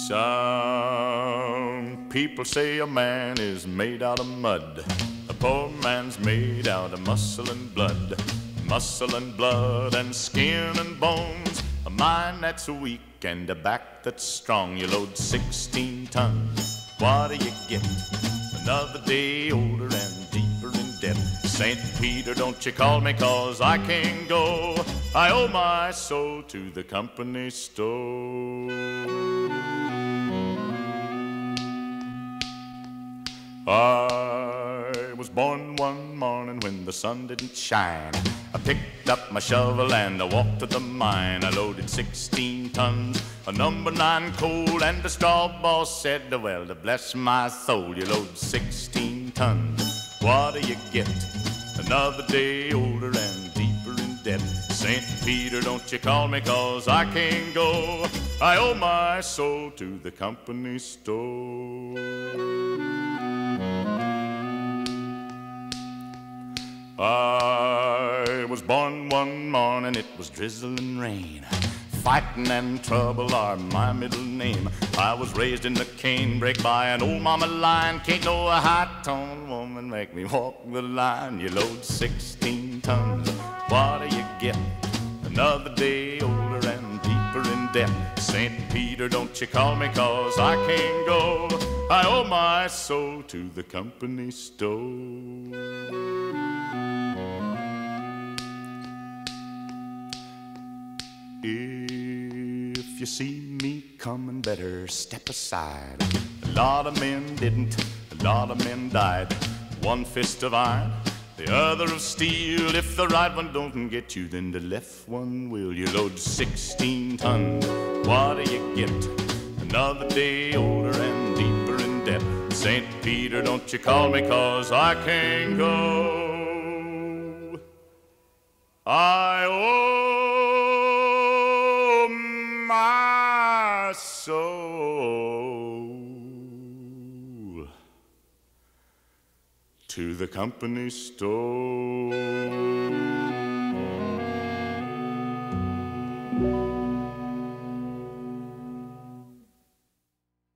Some people say a man is made out of mud. A poor man's made out of muscle and blood. Muscle and blood and skin and bones. A mind that's weak and a back that's strong. You load 16 tons, what do you get? Another day older and deeper in debt. St. Peter, don't you call me, 'cause I can't go. I owe my soul to the company store. I was born one morning when the sun didn't shine. I picked up my shovel and I walked to the mine. I loaded 16 tons of number 9 coal, and the straw boss said, well, to bless my soul, you load 16 tons, what do you get? Another day older and deeper in debt. St. Peter, don't you call me, 'cause I can't go. I owe my soul to the company store. I was born one morning, it was drizzling rain. Fighting and trouble are my middle name. I was raised in the canebrake by an old mama lion. Can't no high-toned woman make me walk the line. You load 16 tons, what do you get? Another day older and deeper in debt. St. Peter, don't you call me, 'cause I can't go. I owe my soul to the company store. If you see me coming, better step aside. A lot of men didn't, a lot of men died. One fist of iron, the other of steel. If the right one don't get you, then the left one will. You load 16 tons, what do you get? Another day older and deeper in debt. St. Peter, don't you call me, 'cause I can't go. I owe my soul to the company store.